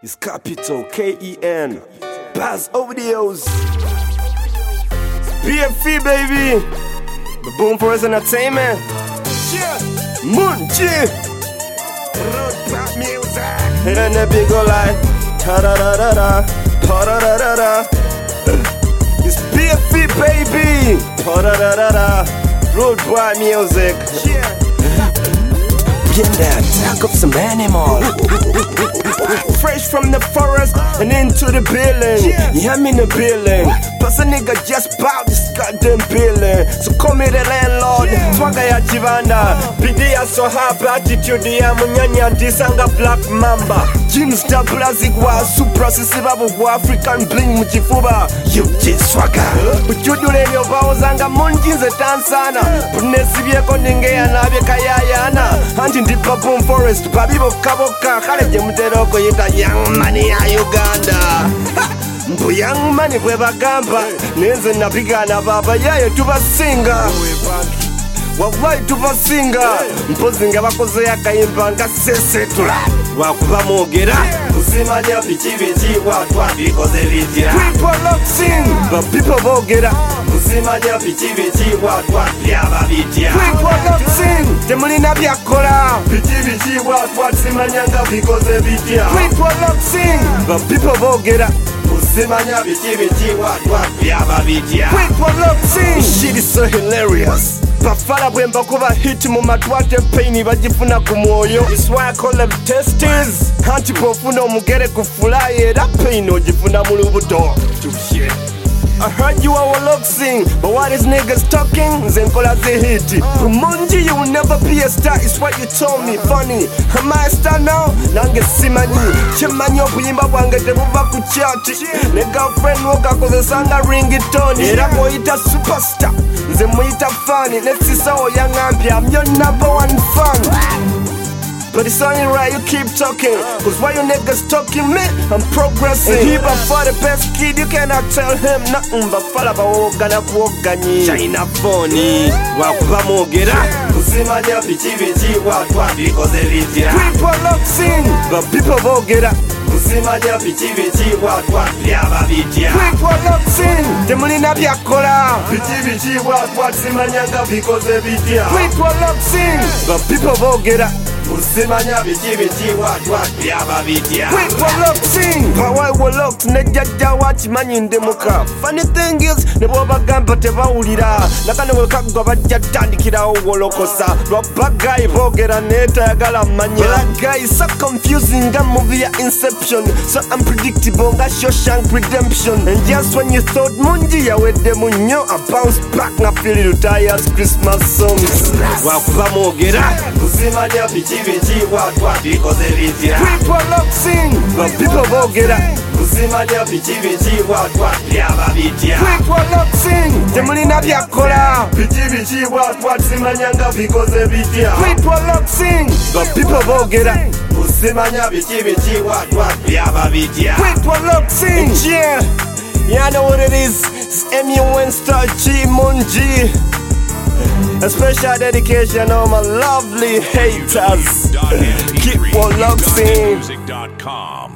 It's capital K-E-N. Baz Audios. BFE, baby. The Boom Forest Entertainment. Yeah. Munchi. Road pop music. Hit on that big old line. Ta-da-da-da-da. Pa-da-da-da-da. It's BFE, baby. Pa-da-da-da-da. Road pop music. Yeah. Get that, tack up some animal. Fresh from the forest and into the building. Yeah, I'm in the building. Plus a nigga just bought this goddamn building. So call me the landlord. Swagga ya Chivanda. Bidi ya so high, attitude ya munyanya disanga black mamba. Jeans tabulazigwa, supra sisibabu wa African bling muchifuba. UG swagga. Uchudule nyo baozanga munjinze tansana. Punesibye kondingeya nabye kayayana. Anti ndipa Boom Forest, babibo kaboka. Kaleje muteroko yita young money ya Uganda. Mbu young money bwe bagamba. Nenze nabigana baba yayo tubasinga. Wallahi tubasinga. Mpozinga bakoze yakayimba nga sesetula. Wakuba mwogera usimanya biki watwa bikoze bitya. People love sing, but people bogera usimanya biki watwa byaba bitya. People love sing, temulina byakola biki watwa simanyanga bikoze bitya. People love sing, but people bogera usimanya biki watwa byaba bitya. People love sing, shit is so hilarious. Bafala bwemba kuba hit mu matwate pain bagifuna ku mwoyo. That's why I call them testes. Anti pofuna omugere kufula era pain ogifuna mu lubuto. I heard you all love sing, but what is niggas talking? Zenkola ze hit. Munji, you will never be a star, it's what you told me. Funny, am I a star now? Nange simani. Chimanyo kuyimba bwange tebuva ku chati. Ne girlfriend woka kozesanga ringtone. Era koyita superstar, nze muyita funny. Nesisawo yangambye, I'm your number one fan. But it's only right you keep talking. Cause why you niggas talking, man? I'm progressing. And he but for the best kid, you cannot tell him nothing. But fala ba wogana kuoganyi China phony wakuba mwogera usimanya biki watwa bikoze bitya. People love sing, but people bogera usimanya biki watwa byaba bitya. People love sing, temulina byakola biki watwa simanyanga bikoze bitya. People love sing, but people bogera usimanya biki watwa byaba bitya. People love sing, power will look nejja wachimanyi ndemuka. Funny thing is nebo bagamba tebawulira nakane wekagwa bajja tandikirawo wolokosa lwabagayi bogera netayagala manya. That guy is so confusing nga movie ya Inception, so unpredictable nga Shawshank Redemption. And just when you thought munji yawedde munyo, I bounce back nga feel retired Christmas songs. Wakuba mwogera usimanya biki watwa bikoze bitya. People love sing, but people bogera usimanya biki watwa byaba bitya. People love sing, temulina byakola biki watwa simanyanga bikoze bitya. People love sing, but people bogera usimanya biki watwa byaba bitya. People love sing, yeah. Yeah, I know what it is. It's MUN Star G Munji. A special dedication on my lovely haters. Keep on love sing.